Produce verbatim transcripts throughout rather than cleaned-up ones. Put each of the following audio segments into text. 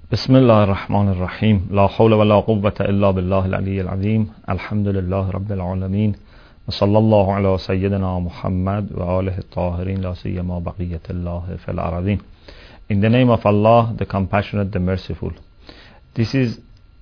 بسم الله الرحمن الرحيم لا حول ولا قوة إلا بالله العلي العظيم الحمد لله رب العالمين وصلى الله على سيدنا محمد وآله الطاهرين لا سيما بقية الله في الأرضين. In the name of Allah, the Compassionate, the Merciful. This is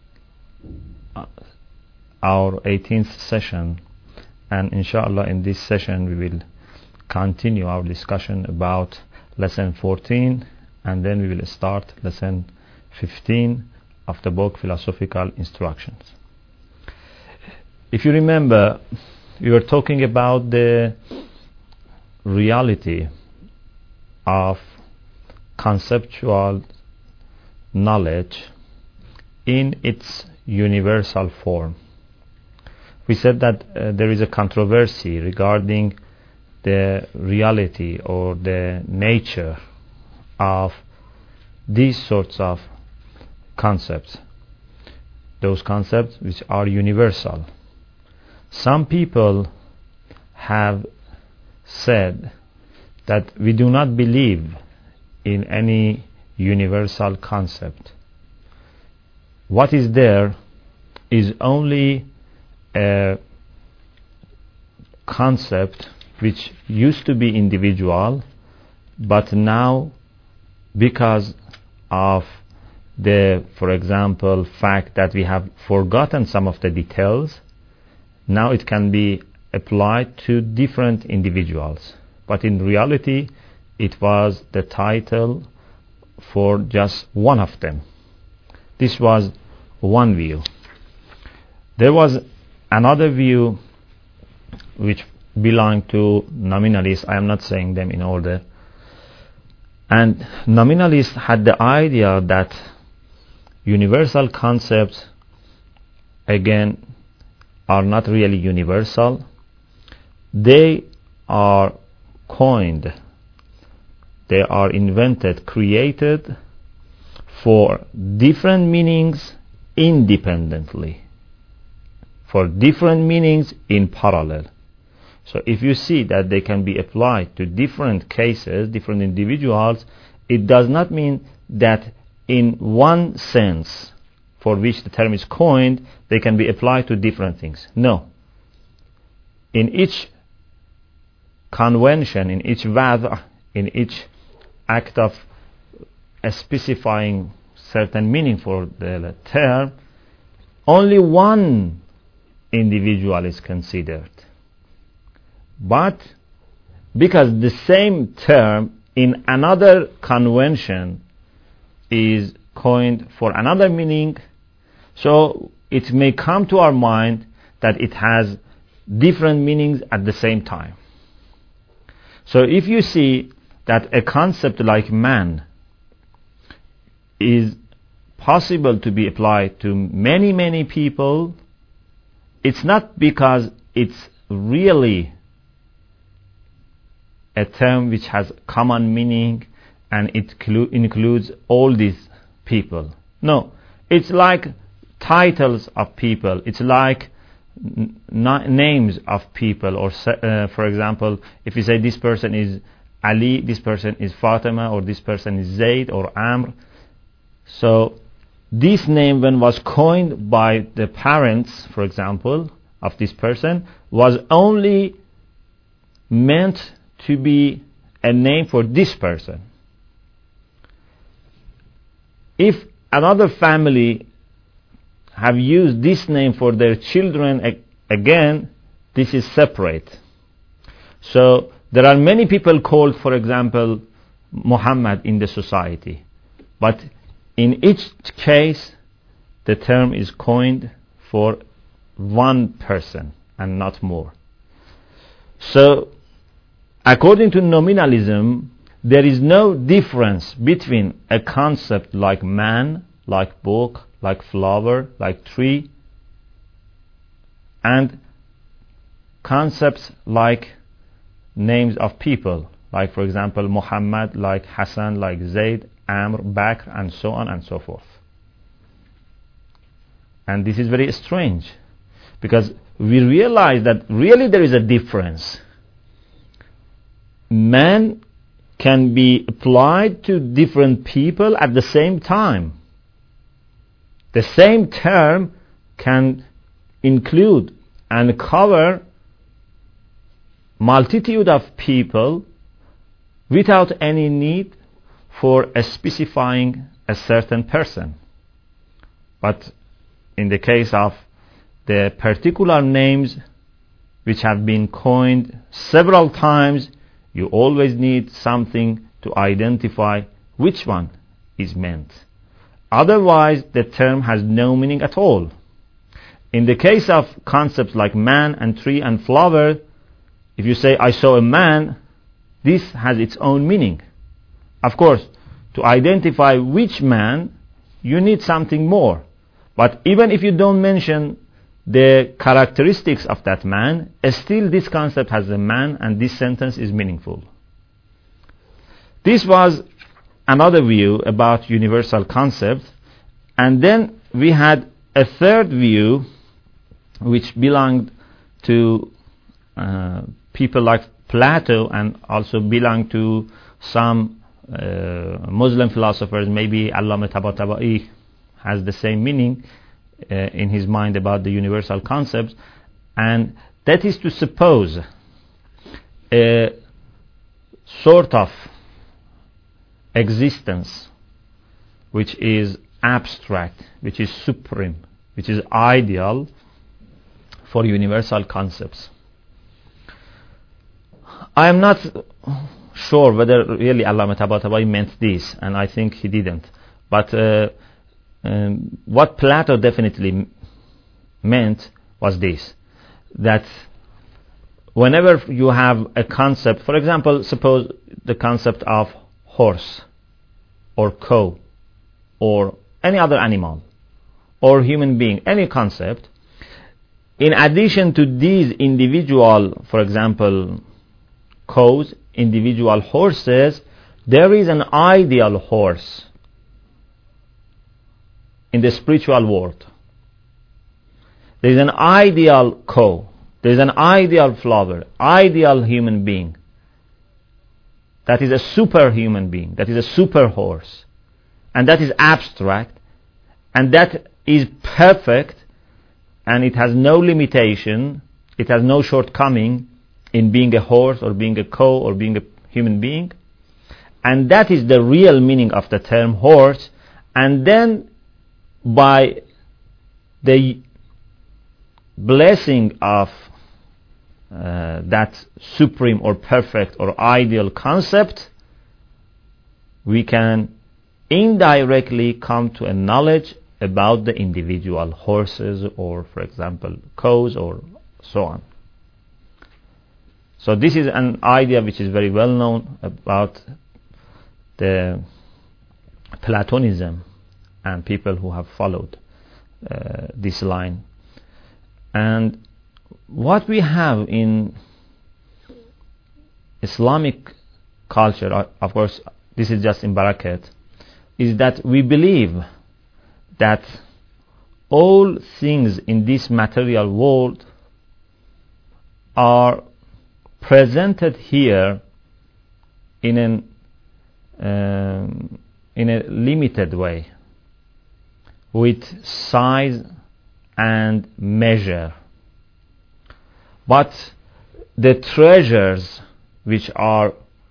our eighteenth session, and inshallah in this session we will continue our discussion about lesson fourteen, and then we will start lesson fifteen of the book Philosophical Instructions. If you remember, we were talking about the reality of conceptual knowledge in its universal form. We said that uh, there is a controversy regarding the reality or the nature of these sorts of concepts, those concepts which are universal. Some people have said that we do not believe in any universal concept. What is there is only a concept which used to be individual, but now because of the, for example, fact that we have forgotten some of the details, now it can be applied to different individuals. But in reality, it was the title for just one of them. This was one view. There was another view which belonged to nominalists. I am not saying them in order. And nominalists had the idea that universal concepts, again, are not really universal. They are coined, they are invented, created for different meanings independently, for different meanings in parallel. So if you see that they can be applied to different cases, different individuals, it does not mean that in one sense for which the term is coined, they can be applied to different things. No. In each convention, in each wad', in each act of specifying certain meaning for the term, only one individual is considered. But because the same term in another convention is coined for another meaning, so it may come to our mind that it has different meanings at the same time. So if you see that a concept like man is possible to be applied to many, many people, it's not because it's really a term which has common meaning and it clu- includes all these people. No, it's like titles of people. It's like n- n- names of people. Or uh, for example, if you say this person is Ali, this person is Fatima, or this person is Zaid or Amr. So this name, when was coined by the parents, for example, of this person, was only meant to be a name for this person. If another family have used this name for their children, ag- again, this is separate. So there are many people called, for example, Muhammad in the society. But in each case, the term is coined for one person and not more. So according to nominalism, there is no difference between a concept like man, like book, like flower, like tree, and concepts like names of people, like for example Muhammad, like Hassan, like Zaid, Amr, Bakr, and so on and so forth. And this is very strange, because we realize that really there is a difference. Man can be applied to different people at the same time. The same term can include and cover multitude of people without any need for specifying a certain person. But in the case of the particular names which have been coined several times, you always need something to identify which one is meant. Otherwise, the term has no meaning at all. In the case of concepts like man and tree and flower, if you say, I saw a man, this has its own meaning. Of course, to identify which man, you need something more. But even if you don't mention the characteristics of that man, still this concept has a man, and this sentence is meaningful. This was another view about universal concepts. And then we had a third view which belonged to uh, people like Plato, and also belonged to some uh, Muslim philosophers. Maybe Allama Tabatabai has the same meaning uh, in his mind about the universal concepts, and that is to suppose a sort of existence which is abstract, which is supreme, which is ideal for universal concepts. I am not sure whether really Allama Tabatabai meant this, and I think he didn't. But uh, um, what Plato definitely m- meant was this, that whenever you have a concept, for example, suppose the concept of horse or cow or any other animal or human being, any concept, in addition to these individual, for example, cows, individual horses, there is an ideal horse in the spiritual world. There is an ideal cow. There is an ideal flower, ideal human being. That is a superhuman being. That is a super horse. And that is abstract. And that is perfect. And it has no limitation. It has no shortcoming in being a horse or being a cow or being a human being. And that is the real meaning of the term horse. And then by the blessing of uh, that supreme or perfect or ideal concept, we can indirectly come to a knowledge about the individual horses or, for example, cows or so on. So this is an idea which is very well known about the Platonism and people who have followed uh, this line. And what we have in Islamic culture, of course, this is just in Barakat, is that we believe that all things in this material world are presented here in an um, in a limited way, with size and measure. But the treasures which are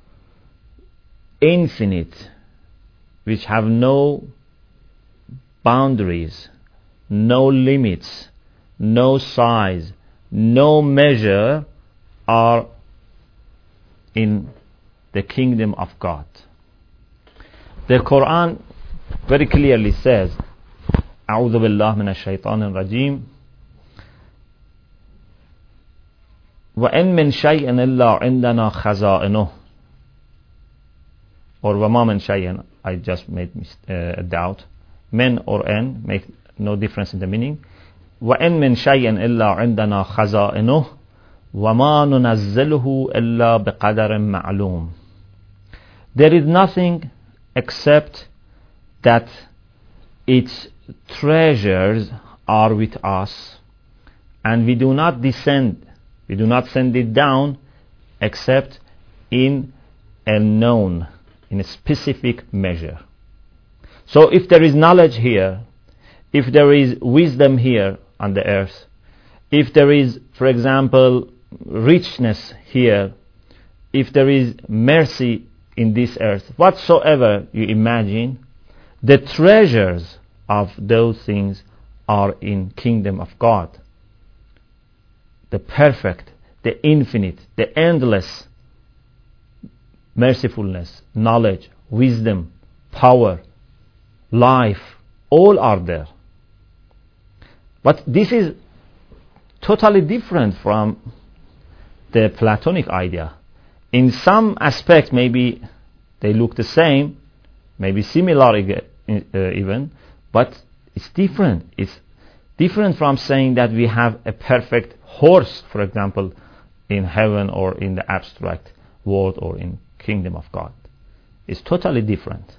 infinite, which have no boundaries, no limits, no size, no measure, are in the kingdom of God. The Quran very clearly says, أعوذ بالله من الشيطان الرجيم وإن من شيء إلا عندنا خزائنه, or وما من شيء, I just made uh, a doubt, men or n make no difference in the meaning. وإن من شيء إلا عندنا خزائنه وما ننزله إلا بقدر معلوم. There is nothing except that its treasures are with us, and we do not descend, we do not send it down except in a known, in a specific measure. So if there is knowledge here, if there is wisdom here on the earth, if there is, for example, richness here, if there is mercy in this earth, whatsoever you imagine, the treasures of those things are in kingdom of God. The perfect, the infinite, the endless mercifulness, knowledge, wisdom, power, life, all are there. But this is totally different from the Platonic idea. In some aspect, maybe they look the same, maybe similar even, but it's different. It's different from saying that we have a perfect horse, for example, in heaven or in the abstract world or in kingdom of God. It's totally different.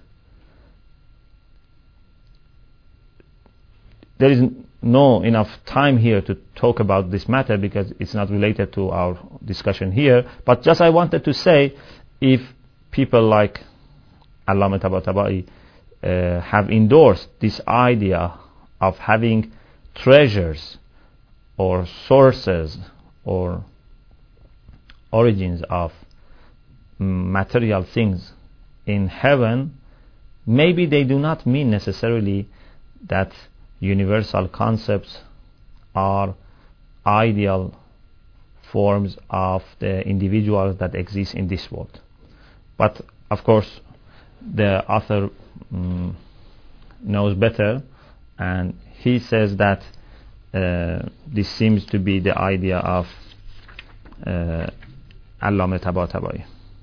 There is no enough time here to talk about this matter because it's not related to our discussion here, but just I wanted to say, if people like Allama Tabatabai uh, have endorsed this idea of having treasures or sources or origins of material things in heaven, maybe they do not mean necessarily that universal concepts are ideal forms of the individuals that exist in this world. But of course the author um, knows better, and he says that uh, this seems to be the idea of uh, Allama Tabatabai.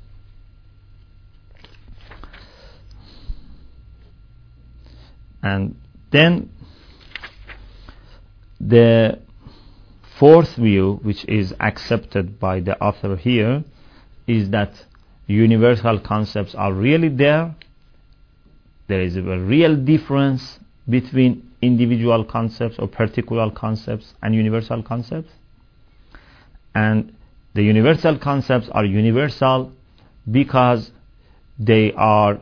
And then the fourth view, which is accepted by the author here, is that universal concepts are really there. There is a real difference between individual concepts or particular concepts and universal concepts. And the universal concepts are universal because they are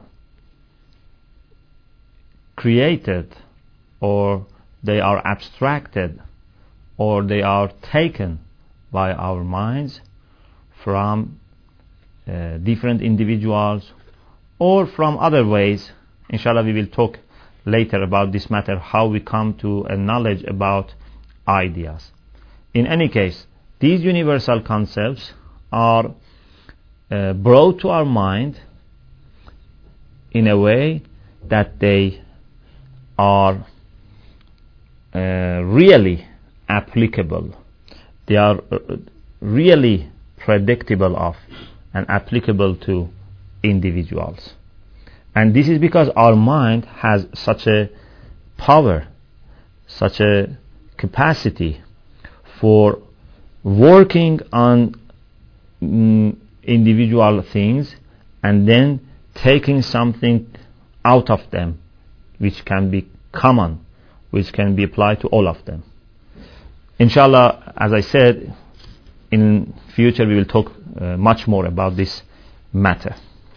created, or they are abstracted, or they are taken by our minds from uh, different individuals or from other ways. Inshallah, we will talk later about this matter, how we come to a knowledge about ideas. In any case, these universal concepts are uh, brought to our mind in a way that they are uh, really applicable. They are uh, really predictable of and applicable to individuals. And this is because our mind has such a power, such a capacity for working on mm, individual things and then taking something out of them which can be common, which can be applied to all of them. Inshallah, as I said, in future we will talk uh, much more about this matter.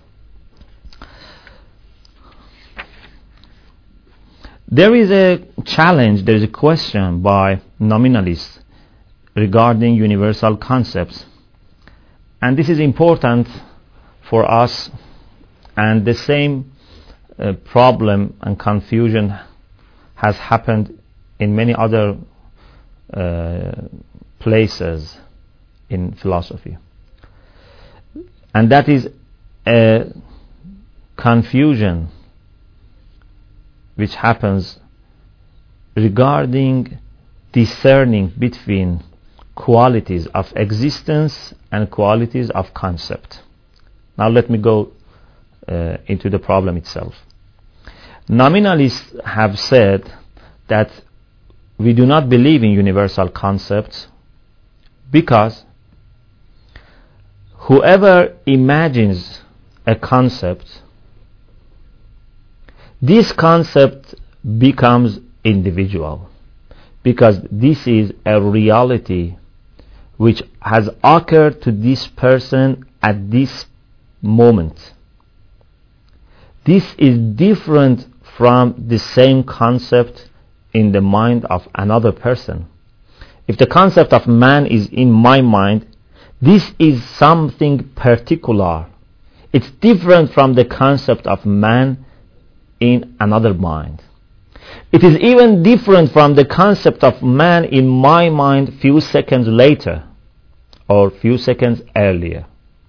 There is a challenge, there is a question by nominalists regarding universal concepts. And this is important for us, and the same uh, problem and confusion has happened in many other uh, places in philosophy. And that is a confusion which happens regarding discerning between qualities of existence and qualities of concept. Now let me go uh, into the problem itself. Nominalists have said that we do not believe in universal concepts because whoever imagines a concept, this concept becomes individual, because this is a reality which has occurred to this person at this moment. This is different from the same concept in the mind of another person. If the concept of man is in my mind, this is something particular. It's different from the concept of man in another mind. It is even different from the concept of man in my mind few seconds later or few seconds earlier.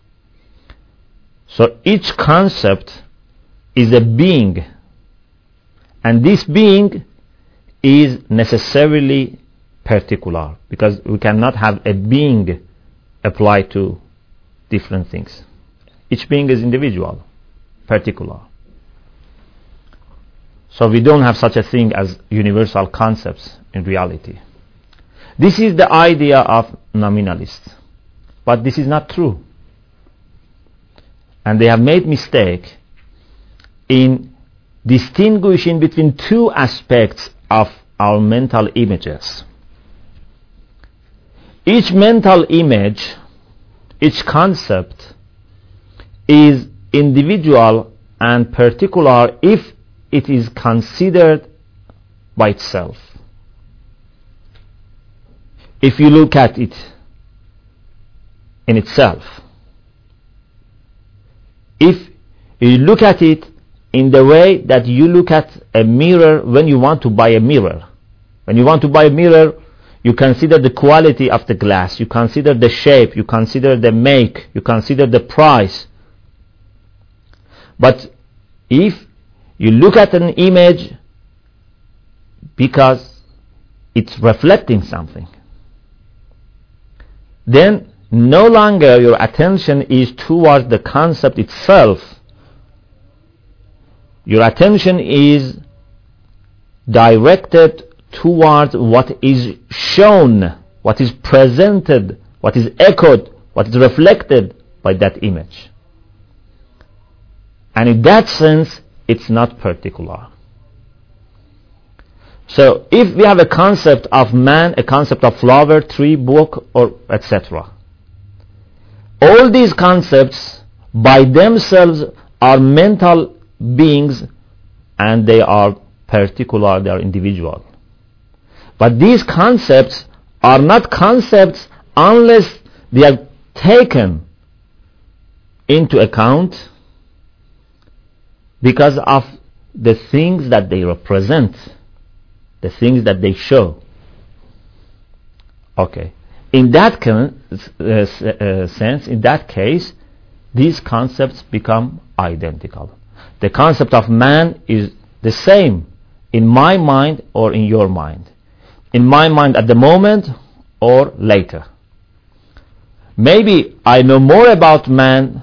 So each concept is a being, and this being is necessarily particular, because we cannot have a being applied to different things. Each being is individual, particular. So we don't have such a thing as universal concepts in reality. This is the idea of nominalists, but this is not true. And they have made mistake in distinguishing between two aspects of our mental images. Each mental image, each concept is individual and particular if it is considered by itself. If you look at it in itself, if you look at it in the way that you look at a mirror when you want to buy a mirror. When you want to buy a mirror, you consider the quality of the glass, you consider the shape, you consider the make, you consider the price. But if you look at an image because it's reflecting something, then no longer your attention is towards the concept itself. Your attention is directed towards what is shown, what is presented, what is echoed, what is reflected by that image. And in that sense, it's not particular. So if we have a concept of man, a concept of flower, tree, book, or et cetera, all these concepts by themselves are mental beings, and they are particular, they are individual. But these concepts are not concepts unless they are taken into account because of the things that they represent, the things that they show. Okay. In that con- uh, uh, sense, in that case, these concepts become identical. The concept of man is the same in my mind or in your mind. In my mind at the moment or later. Maybe I know more about man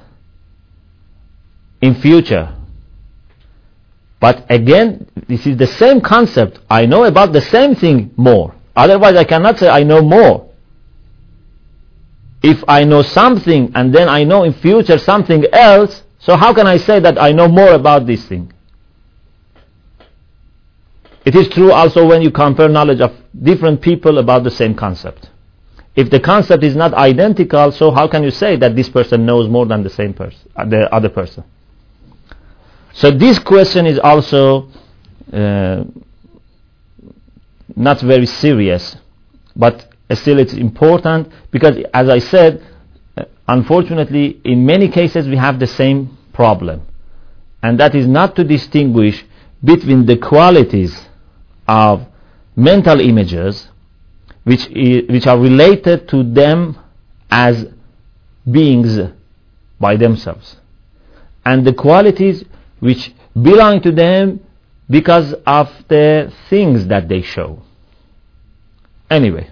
in future. But again, this is the same concept. I know about the same thing more. Otherwise I cannot say I know more. If I know something and then I know in future something else, so how can I say that I know more about this thing? It is true also when you compare knowledge of different people about the same concept. If the concept is not identical, so how can you say that this person knows more than the same person, the other person? So this question is also uh, not very serious, but still it's important because, as I said, uh, unfortunately in many cases we have the same problem, and that is not to distinguish between the qualities of mental images which I, which are related to them as beings by themselves, and the qualities which belong to them because of the things that they show. Anyway,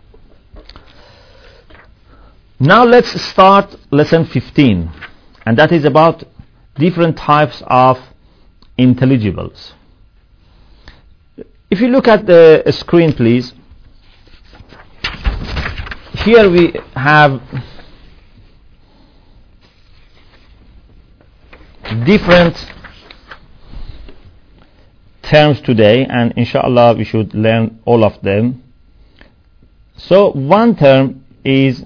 now let's start lesson fifteen, and that is about different types of intelligibles. If you look at the screen, please, here we have different terms today, and inshallah we should learn all of them. So one term is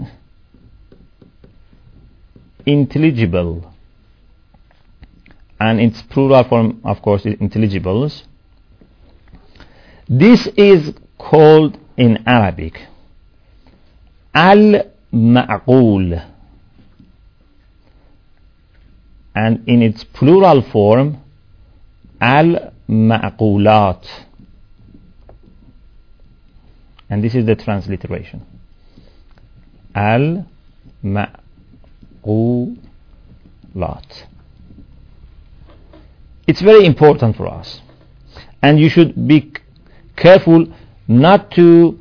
intelligible, and its plural form of course is intelligibles. This is called in Arabic al-ma'qul, and in its plural form al-ma'qulat, and this is the transliteration, al-ma'qulat. It's very important for us, and you should be careful not to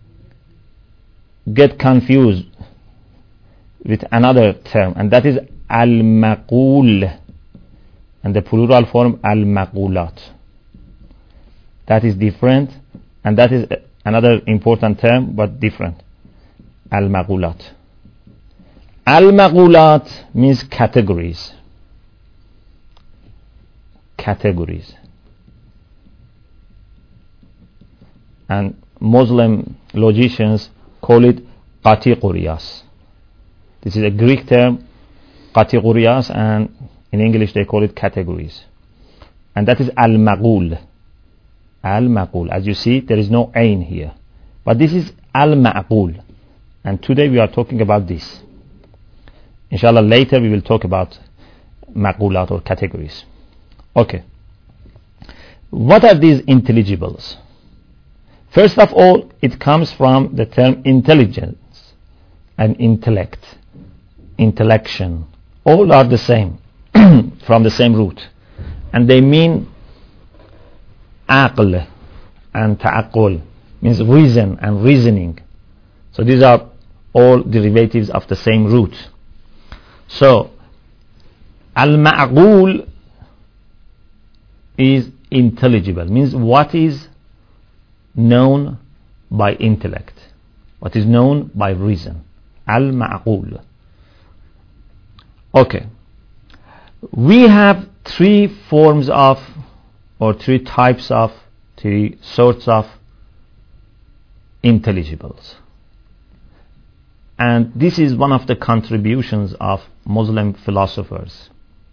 get confused with another term, and that is al-maqul, and the plural form al-maqulat. That is different, and that is another important term but different. Al-maqulat. Al-maqulat means categories. Categories. And Muslim logicians call it categories. This is a Greek term, categories, and in English they call it categories. And that is al-maqul. Al-maqul. As you see, there is no ain here. But this is al-maqul. And today we are talking about this. Inshallah, later we will talk about maqulat or categories. Okay. What are these intelligibles? First of all, it comes from the term intelligence and intellect, intellection. All are the same, from the same root. And they mean aql and ta'aqul, means reason and reasoning. So these are all derivatives of the same root. So, al-ma'qul is intelligible, means what is known by intellect, what is known by reason. Al-ma'qul. Okay. We have three forms of, or three types of, three sorts of intelligibles. And this is one of the contributions of Muslim philosophers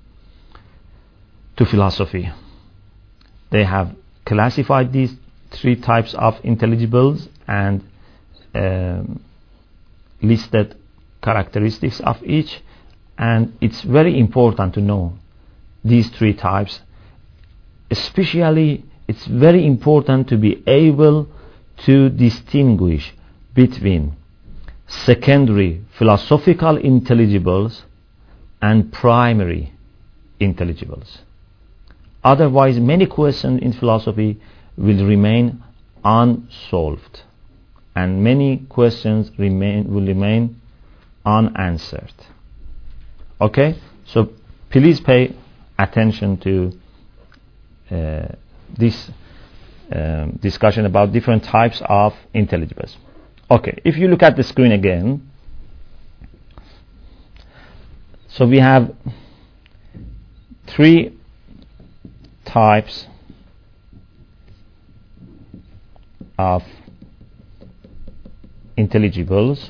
to philosophy. They have classified these three types of intelligibles and um, listed characteristics of each, and it's very important to know these three types. Especially, it's very important to be able to distinguish between secondary philosophical intelligibles and primary intelligibles. Otherwise, many questions in philosophy will remain unsolved, and many questions remain will remain unanswered. Okay, so please pay attention to uh, this um, discussion about different types of intelligibles. Okay, if you look at the screen again, so we have three types of intelligibles.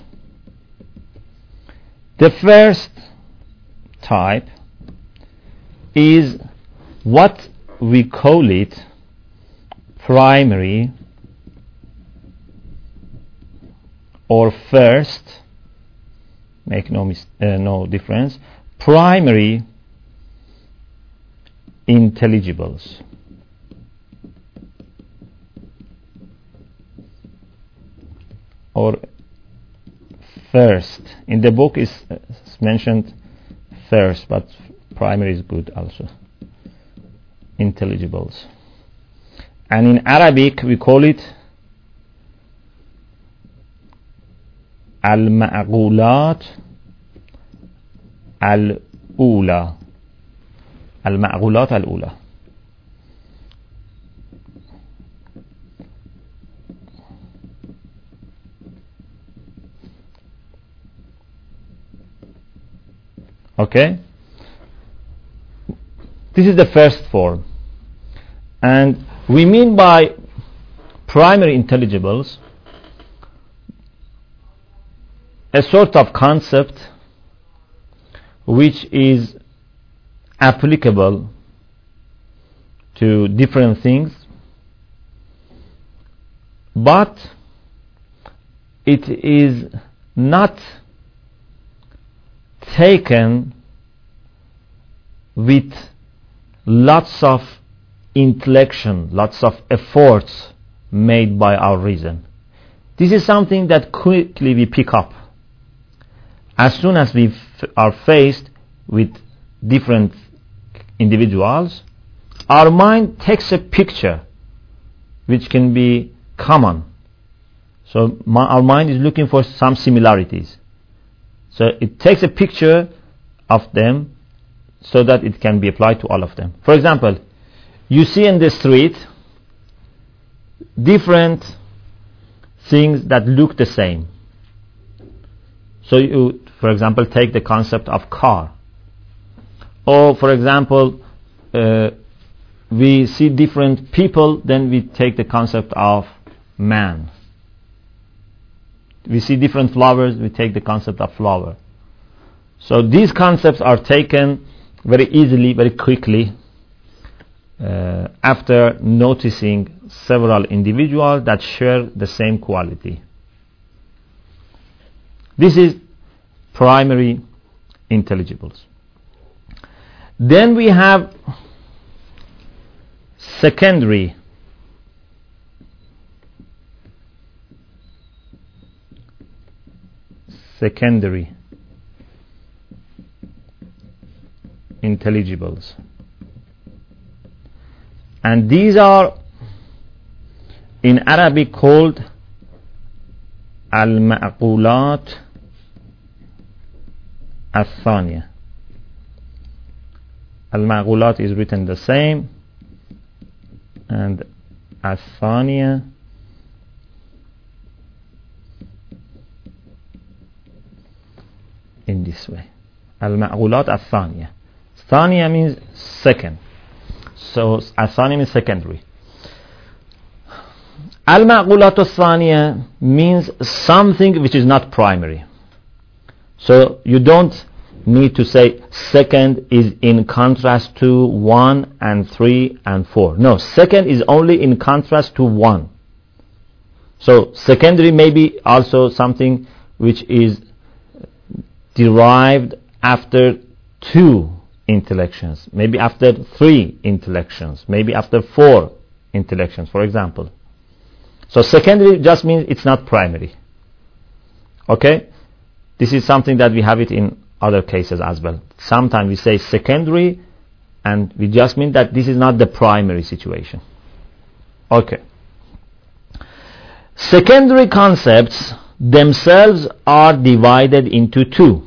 The first type is what we call it primary or first, make no mis- uh, no difference, primary intelligibles. Or first. In the book is uh, mentioned first, but primary is good also. Intelligibles. And in Arabic we call it al-ma'qulat al-ula. Al-ma'qulat al-ula. Okay, this is the first form, and we mean by primary intelligibles a sort of concept which is applicable to different things but it is not taken with lots of intellection, lots of efforts made by our reason. This is something that quickly we pick up. As soon as we f- are faced with different individuals, our mind takes a picture which can be common. So my, our mind is looking for some similarities. So it takes a picture of them so that it can be applied to all of them. For example, you see in the street different things that look the same. So you, for example, take the concept of car. Or, for example, uh, we see different people, then we take the concept of man. We see different flowers, we take the concept of flower. So these concepts are taken very easily, very quickly, uh, after noticing several individuals that share the same quality. This is primary intelligibles. Then we have secondary secondary intelligibles, and these are in Arabic called al-ma'qulat al-thaniya. Al-ma'qulat is written the same, and al-thaniya in this way. Al-ma'qulat al-thaniya. Thaniya means second. So al-thaniya means secondary. Al-ma'qulat al-thaniya means something which is not primary. So you don't need to say second is in contrast to one and three and four. No, second is only in contrast to one. So secondary may be also something which is derived after two intellections, maybe after three intellections, maybe after four intellections, for example. So secondary just means it's not primary. Okay? This is something that we have it in other cases as well. Sometimes we say secondary and we just mean that this is not the primary situation. Okay. Secondary concepts themselves are divided into two.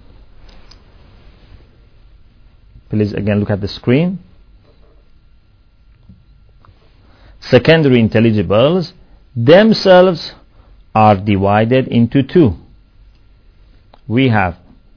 Please again look at the screen. Secondary intelligibles themselves are divided into two. We have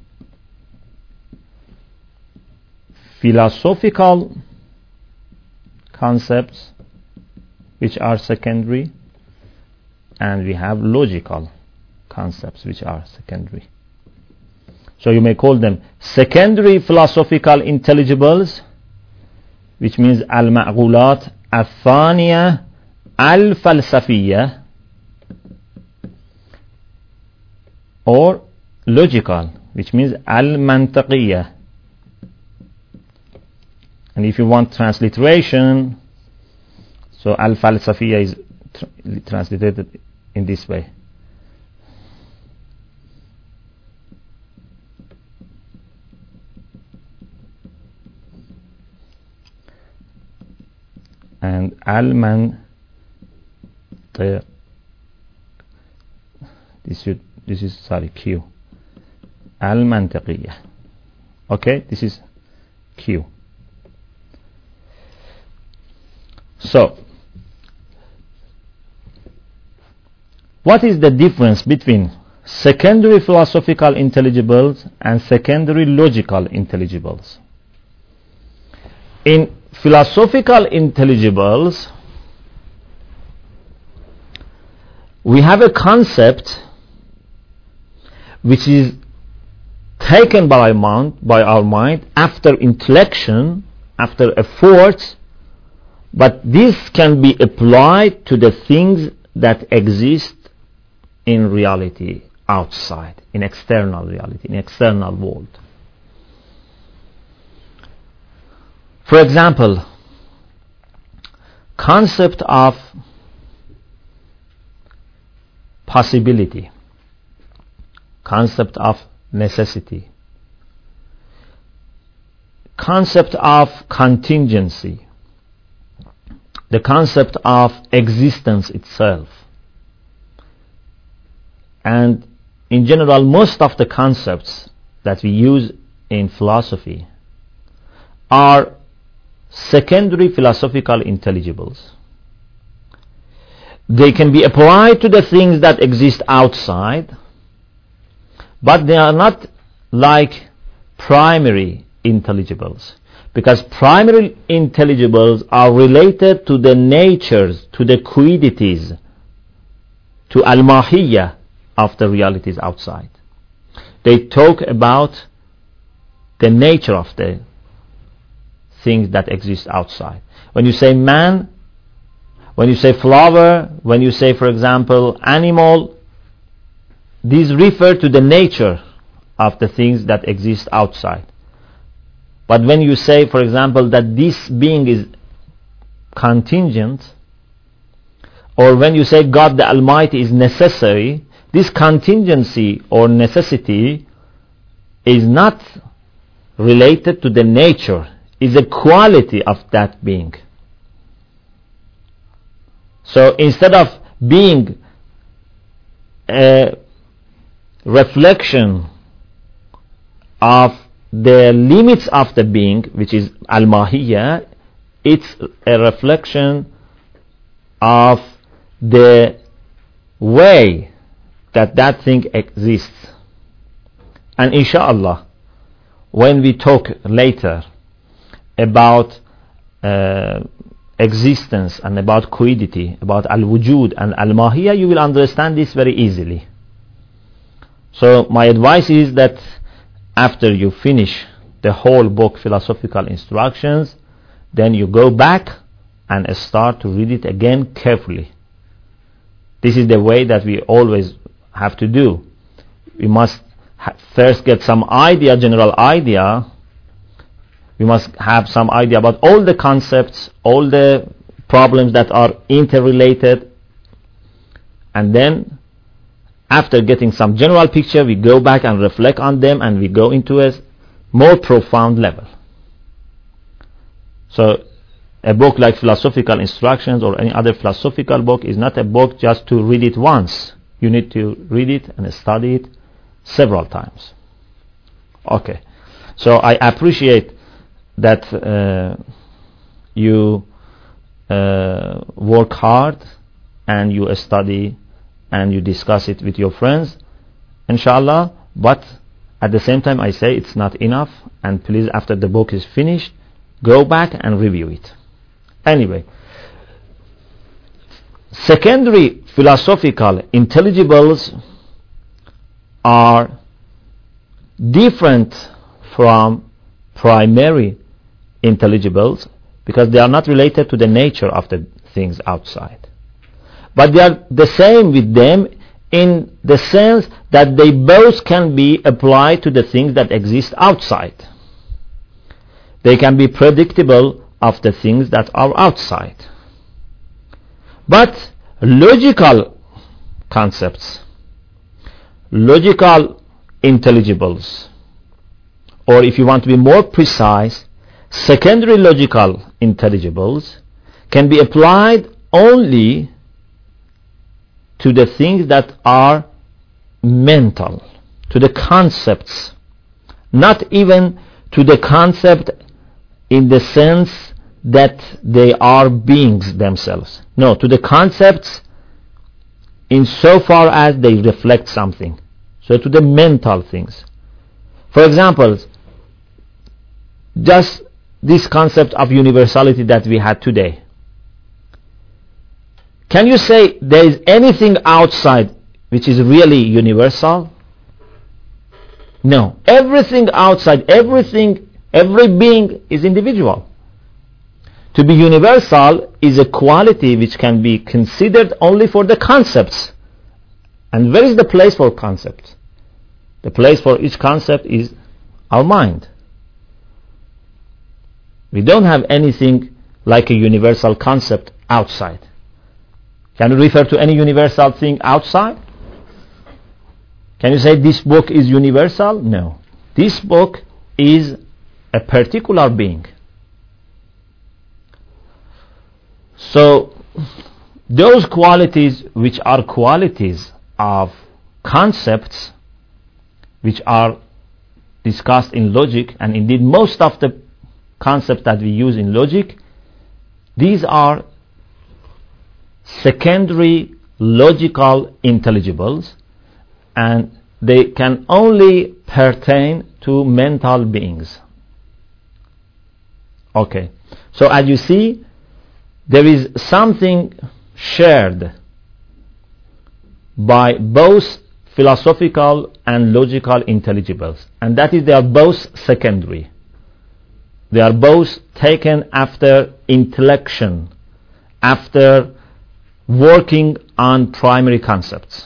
philosophical concepts which are secondary, and we have logical concepts which are secondary. So you may call them secondary philosophical intelligibles, which means al-ma'qulat al-thaniya al-falsafiyya, or logical, which means al-mantaqiyya. And if you want transliteration, so al-falsafiyya is tr- translated in this way. And al-man, this should this is sorry Q. Al-mantaqiyya. Okay, this is Q. So, what is the difference between secondary philosophical intelligibles and secondary logical intelligibles? In philosophical intelligibles, we have a concept which is taken by our mind, by our mind after intellection, after effort, but this can be applied to the things that exist in reality outside, in external reality, in external world. For example, concept of possibility, concept of necessity, concept of contingency, the concept of existence itself, and in general most of the concepts that we use in philosophy are secondary philosophical intelligibles. They can be applied to the things that exist outside, but they are not like primary intelligibles, because primary intelligibles are related to the natures, to the quiddities, to al-mahiyya of the realities outside. They talk about the nature of the things that exist outside. When you say man, when you say flower, when you say, for example, animal, these refer to the nature of the things that exist outside. But when you say, for example, that this being is contingent, or when you say God the Almighty is necessary, this contingency or necessity is not related to the nature, is a quality of that being. So instead of being a reflection of the limits of the being, which is al-mahiyya, it's a reflection of the way that that thing exists. And inshallah, when we talk later about uh, existence and about quiddity, about al-wujud and al-mahiyya, you will understand this very easily. So my advice is that after you finish the whole book, Philosophical Instructions, then you go back and start to read it again carefully. This is the way that we always have to do. We must ha- first get some idea, general idea. We must have some idea about all the concepts, all the problems that are interrelated, and then after getting some general picture, we go back and reflect on them, and we go into a more profound level. So a book like Philosophical Instructions or any other philosophical book is not a book just to read it once. You need to read it and study it several times. Okay, so I appreciate that uh, you uh, work hard and you study and you discuss it with your friends, inshallah, but at the same time I say it's not enough, and please, after the book is finished, go back and review it. Anyway, secondary philosophical intelligibles are different from primary intelligibles because they are not related to the nature of the things outside. But they are the same with them in the sense that they both can be applied to the things that exist outside. They can be predictable of the things that are outside. But logical concepts, logical intelligibles, or if you want to be more precise, secondary logical intelligibles can be applied only to the things that are mental, to the concepts, not even to the concept in the sense that they are beings themselves. No, to the concepts insofar as they reflect something. So to the mental things. For example, just this concept of universality that we had today. Can you say there is anything outside which is really universal? No. Everything outside, everything, every being is individual. To be universal is a quality which can be considered only for the concepts. And where is the place for concepts? The place for each concept is our mind. We don't have anything like a universal concept outside. Can you refer to any universal thing outside? Can you say this book is universal? No. This book is a particular being. So, those qualities which are qualities of concepts, which are discussed in logic, and indeed most of the concepts that we use in logic, these are secondary logical intelligibles, and they can only pertain to mental beings. Okay, so as you see, there is something shared by both philosophical and logical intelligibles, and that is they are both secondary. They are both taken after intellection, after working on primary concepts.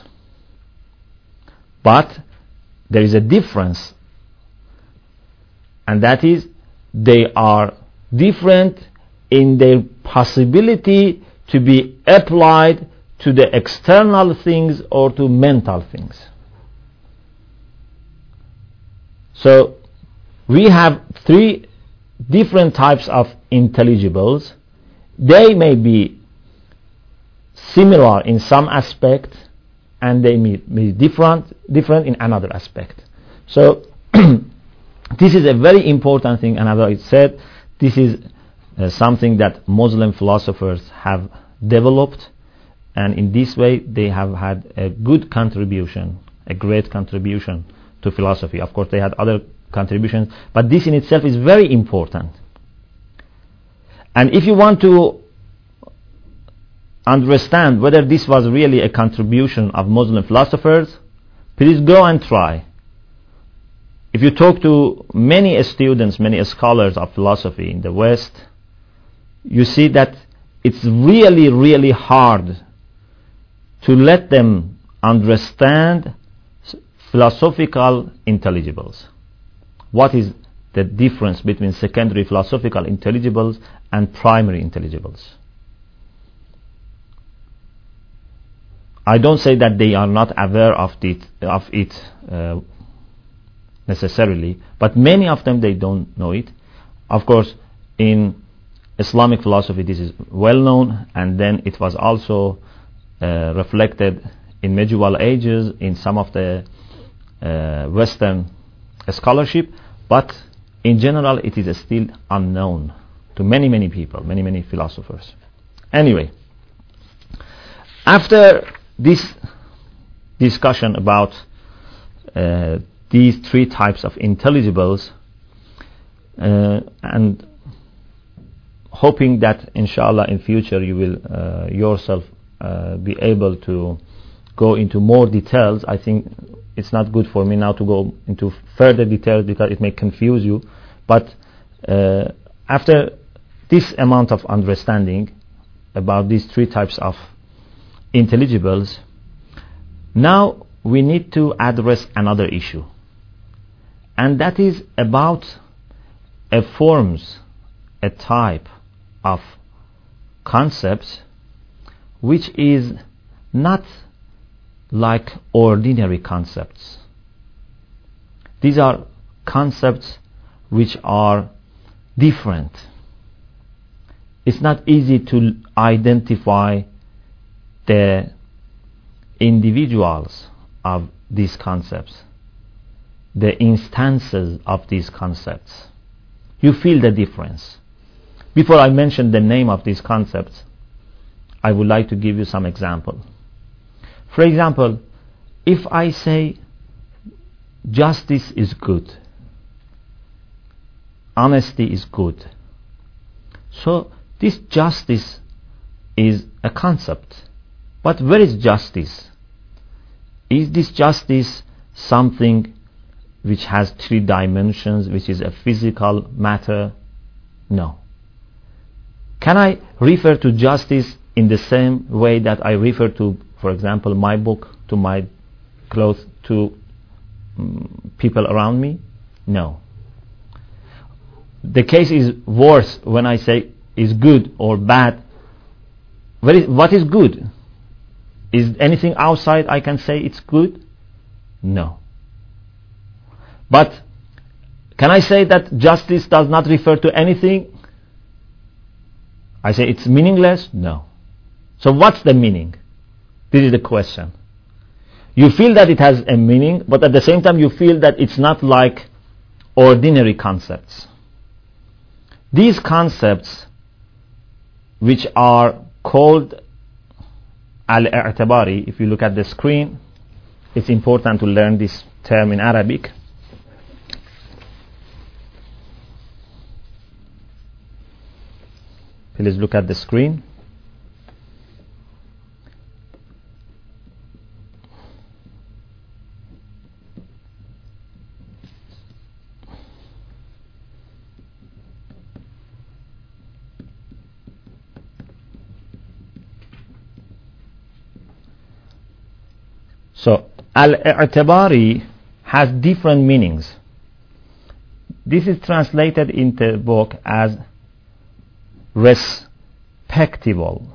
But there is a difference, and that is they are different in their possibility to be applied to the external things or to mental things. So we have three different types of intelligibles. They may be similar in some aspect, and they may be different different in another aspect. So this is a very important thing, and as I said, this is uh, something that Muslim philosophers have developed, and in this way they have had a good contribution, a great contribution to philosophy. Of course they had other contributions, but this in itself is very important. And if you want to understand whether this was really a contribution of Muslim philosophers, please go and try. If you talk to many students, many scholars of philosophy in the West, you see that it's really, really hard to let them understand philosophical intelligibles. What is the difference between secondary philosophical intelligibles and primary intelligibles? I don't say that they are not aware of it, of it uh, necessarily, but many of them, they don't know it. Of course, in Islamic philosophy this is well known, and then it was also uh, reflected in medieval ages in some of the uh, Western scholarship, but in general it is still unknown to many many people, many many philosophers. Anyway, after this discussion about uh, these three types of intelligibles, uh, and hoping that inshallah in future you will uh, yourself uh, be able to go into more details. I think it's not good for me now to go into further details because it may confuse you, but uh, after this amount of understanding about these three types of intelligibles, now we need to address another issue, and that is about a forms, a type of concepts which is not like ordinary concepts. These are concepts which are different. It's not easy to identify the individuals of these concepts, the instances of these concepts. You feel the difference. Before I mention the name of these concepts, I would like to give you some example. For example, if I say justice is good, honesty is good, so this justice is a concept. But where is justice? Is this justice something which has three dimensions, which is a physical matter? No. Can I refer to justice in the same way that I refer to, for example, my book, to my clothes, to um, people around me? No. The case is worse when I say is good or bad. What is, what is good? Is anything outside I can say it's good? No. But can I say that justice does not refer to anything? I say it's meaningless? No. So what's the meaning? This is the question. You feel that it has a meaning, but at the same time you feel that it's not like ordinary concepts. These concepts, which are called al-i'tibari, if you look at the screen, it's important to learn this term in Arabic. Please look at the screen. So, al-i'tibari has different meanings. This is translated in the book as respectable.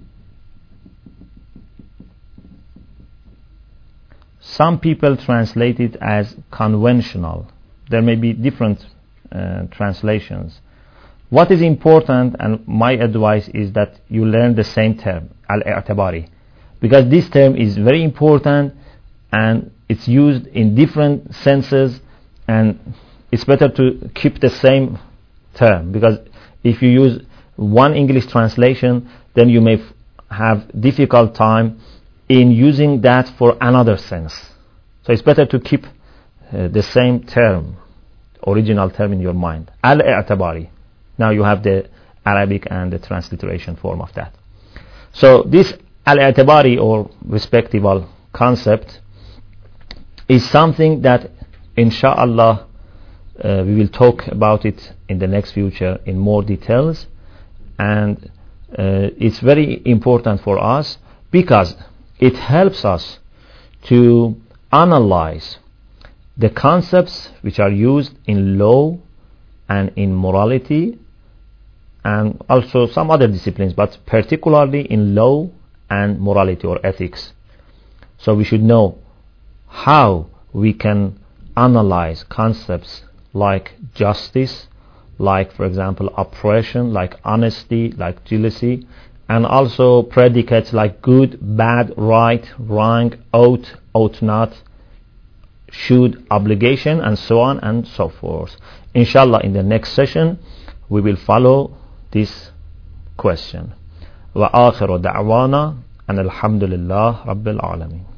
Some people translate it as conventional. There may be different uh, translations. What is important, and my advice, is that you learn the same term, al-i'tibari, because this term is very important and it's used in different senses, and it's better to keep the same term, because if you use one English translation, then you may f- have difficult time in using that for another sense. So it's better to keep uh, the same term, original term, in your mind. Al-i'tibari. Now you have the Arabic and the transliteration form of that. So this al-i'tibari, or respectable concept, is something that inshallah uh, we will talk about it in the next future in more details. And uh, it's very important for us because it helps us to analyze the concepts which are used in law and in morality, and also some other disciplines, but particularly in law and morality or ethics. So we should know how we can analyze concepts like justice, like, for example, oppression, like honesty, like jealousy, and also predicates like good, bad, right, wrong, ought, ought not, should, obligation, and so on and so forth. Inshallah, in the next session, we will follow this question. وآخر دعوانا أن الحمد لله رب العالمين.